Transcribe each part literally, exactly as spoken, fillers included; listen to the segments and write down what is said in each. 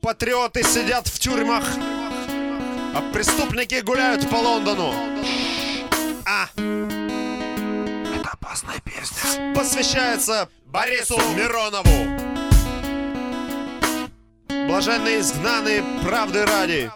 Патриоты сидят в тюрьмах, а преступники гуляют по Лондону. А Это опасная песня. Посвящается Борису Миронову. Блаженные изгнанные правды ради.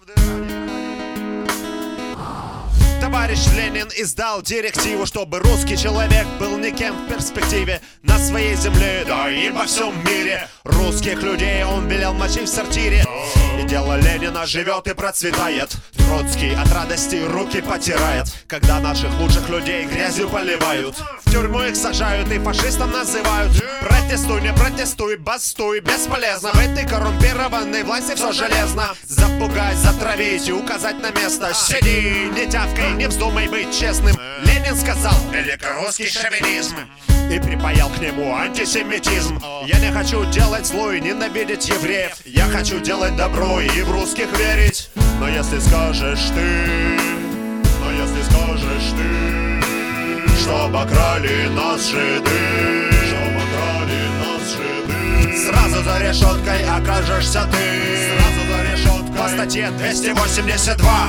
Товарищ Ленин издал директиву, чтобы русский человек был никем в перспективе на своей земле, да и во всем мире. Русских людей он велел мочить в сортире. И дело Ленина живет и процветает. Троцкий от радости руки потирает, когда наших лучших людей грязью поливают. В тюрьму их сажают и фашистом называют. Протестуй, не протестуй, бастуй, бесполезно. В этой коррумпированной власти все железно. Запугать, затравить и указать на место. Сиди, не тявкай, не вздумай быть честным. Ленин сказал великорусский шовинизм и припаял к нему антисемитизм. Я не хочу делать зло и ненавидеть евреев. Я хочу делать добро и в русских верить. Но если скажешь ты, но если скажешь ты, что обокрали нас жиды, что обокрали нас жиды, сразу за решеткой окажешься ты. Сразу за решеткой. По статье двести восемьдесят два.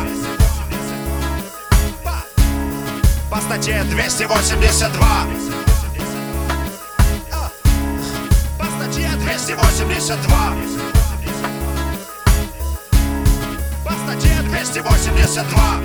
По статье двести восемьдесят два. По статье двести восемьдесят два. По статье двести восемьдесят два.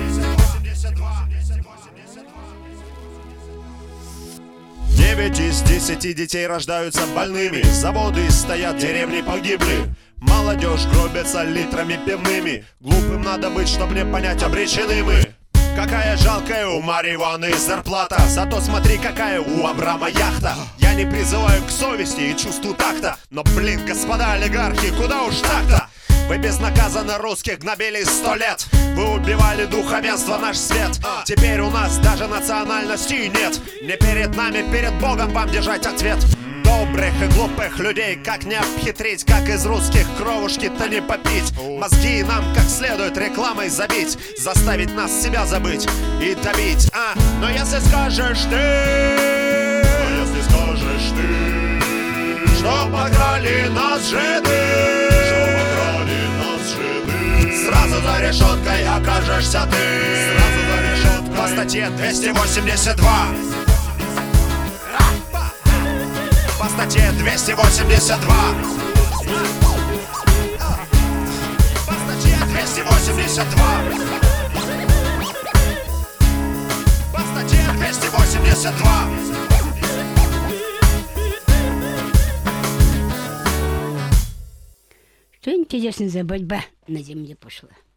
Девять из десяти детей рождаются больными. Заводы стоят, деревни погибли. Молодежь гробится литрами пивными. Глупым надо быть, чтоб не понять, обречены мы. Какая жалкая у Марьи Ивановны зарплата. Зато смотри, какая у Абрама яхта. Я не призываю к совести и чувству такта, но, блин, господа олигархи, куда уж так-то? Вы безнаказанно русских гнобили сто лет. Вы убивали духовенство, наш свет. Теперь у нас даже национальности нет. Не перед нами, перед Богом вам держать ответ. Добрых и глупых людей как не обхитрить, как из русских кровушки-то не попить. Мозги нам как следует рекламой забить, заставить нас себя забыть и добить. А, но если скажешь ты, но если скажешь ты, что обокрали нас жиды, что обокрали нас жиды, сразу за решеткой окажешься ты. Сразу за решеткой. По статье двести восемьдесят два. По статье двести восемьдесят два. По статье двести восемьдесят два. По статье двести восемьдесят два. Что интересно за борьба на земле пошла?